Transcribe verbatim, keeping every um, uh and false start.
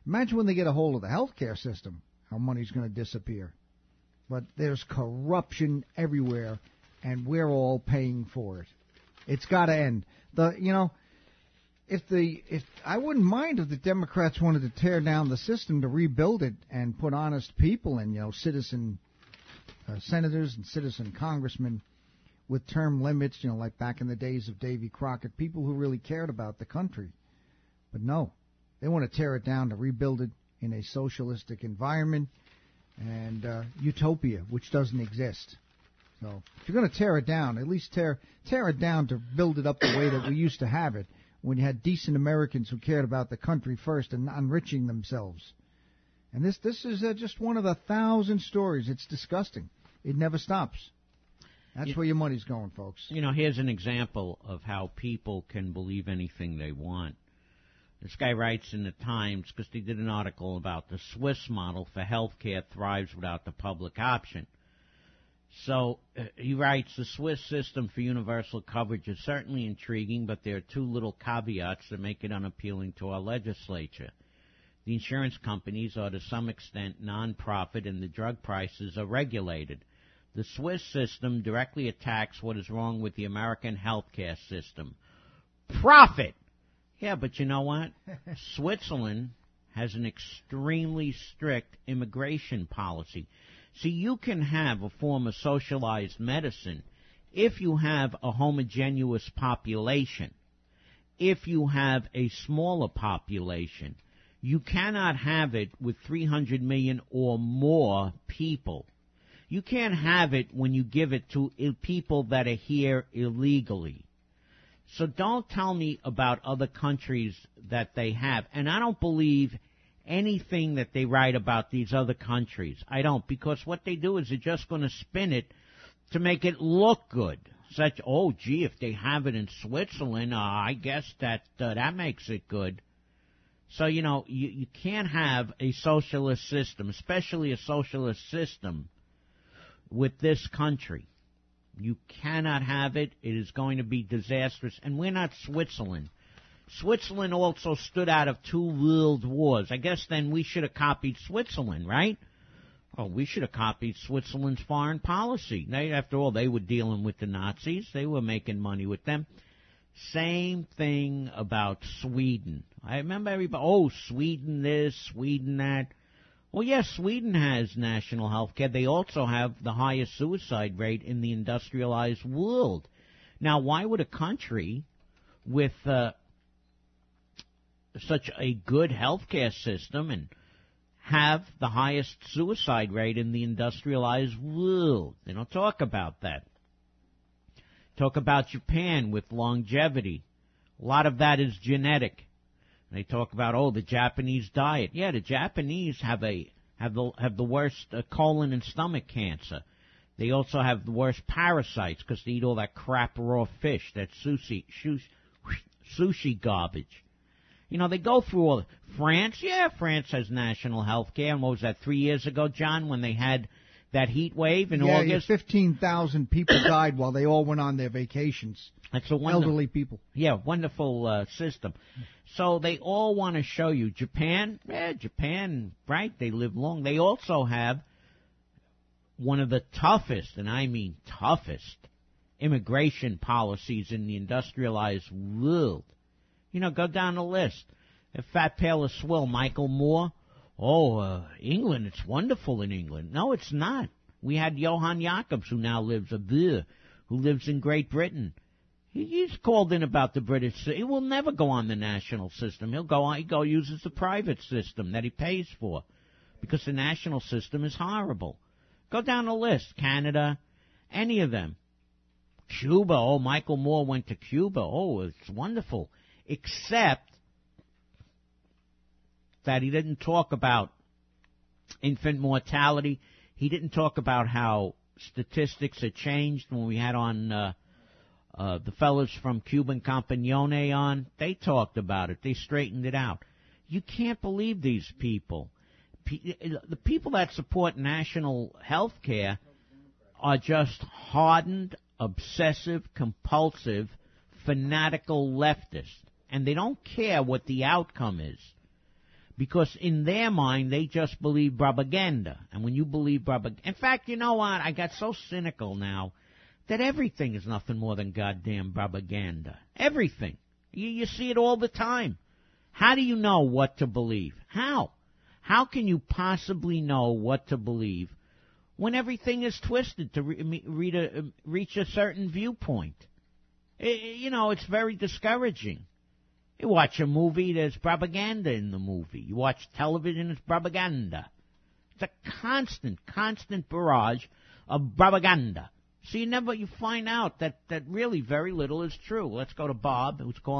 Imagine when they get a hold of the healthcare system, how money's going to disappear. But there's corruption everywhere, and we're all paying for it. It's got to end. The you know, if the if I wouldn't mind if the Democrats wanted to tear down the system to rebuild it and put honest people in, you know, citizen uh, senators and citizen congressmen with term limits, you know, like back in the days of Davy Crockett, people who really cared about the country. But no, they want to tear it down to rebuild it in a socialistic environment and uh, utopia, which doesn't exist. So if you're going to tear it down, at least tear tear it down to build it up the way that we used to have it, when you had decent Americans who cared about the country first and not enriching themselves. And this this is uh, just one of the thousand stories. It's disgusting. It never stops. That's you, where your money's going, folks. You know, here's an example of how people can believe anything they want. This guy writes in the Times, because they did an article about the Swiss model for health care thrives without the public option. So uh, he writes, the Swiss system for universal coverage is certainly intriguing, but there are two little caveats that make it unappealing to our legislature. The insurance companies are to some extent non-profit and the drug prices are regulated. The Swiss system directly attacks what is wrong with the American healthcare system. Profit! Yeah, but you know what? Switzerland has an extremely strict immigration policy. See, you can have a form of socialized medicine if you have a homogeneous population. If you have a smaller population, you cannot have it with three hundred million or more people. You can't have it when you give it to people that are here illegally. So don't tell me about other countries that they have. And I don't believe anything that they write about these other countries. I don't, because what they do is they're just going to spin it to make it look good. Such, oh, gee, if they have it in Switzerland, uh, I guess that uh, that makes it good. So, you know, you, you can't have a socialist system, especially a socialist system, with this country. You cannot have it. It is going to be disastrous. And we're not Switzerland. Switzerland also stood out of two world wars. I guess then we should have copied Switzerland, right? Oh, we should have copied Switzerland's foreign policy. They, after all, they were dealing with the Nazis. They were making money with them. Same thing about Sweden. I remember everybody, oh, Sweden this, Sweden that. Well, yes, Sweden has national health care. They also have the highest suicide rate in the industrialized world. Now, why would a country with uh, such a good health care system and have the highest suicide rate in the industrialized world? They don't talk about that. Talk about Japan with longevity. A lot of that is genetic. They talk about, oh, the Japanese diet. Yeah, the Japanese have a have the have the worst uh, colon and stomach cancer. They also have the worst parasites because they eat all that crap raw fish, that sushi sushi, sushi garbage. You know, they go through all. France, yeah, France has national health care. And what was that, three years ago, John, when they had that heat wave in yeah, August? Yeah, fifteen thousand people died while they all went on their vacations. That's a wonderful, elderly people. Yeah, wonderful uh, system. So they all want to show you. Japan, yeah, Japan, right, they live long. They also have one of the toughest, and I mean toughest, immigration policies in the industrialized world. You know, go down the list. A fat pail of swill, Michael Moore. Oh, uh, England, it's wonderful in England. No, it's not. We had Johan Jacobs, who now lives a beer, who lives in Great Britain. He, he's called in about the British. He will never go on the national system. He'll go on. He go uses the private system that he pays for, because the national system is horrible. Go down the list. Canada, any of them. Cuba. Oh, Michael Moore went to Cuba. Oh, it's wonderful. Except that he didn't talk about infant mortality. He didn't talk about how statistics had changed when we had on uh, uh, the fellows from Cuban Compañone on. They talked about it. They straightened it out. You can't believe these people. P- the people that support national health care are just hardened, obsessive, compulsive, fanatical leftists. And they don't care what the outcome is. because in their mind, they just believe propaganda. And when you believe propaganda... In fact, you know what? I got so cynical now that everything is nothing more than goddamn propaganda. Everything. You, you see it all the time. How do you know what to believe? How? How can you possibly know what to believe when everything is twisted to re- read a, reach a certain viewpoint? It, you know, it's very discouraging. You watch a movie, there's propaganda in the movie. You watch television, it's propaganda. It's a constant, constant barrage of propaganda. So you never, you find out that, that really very little is true. Let's go to Bob, who's calling.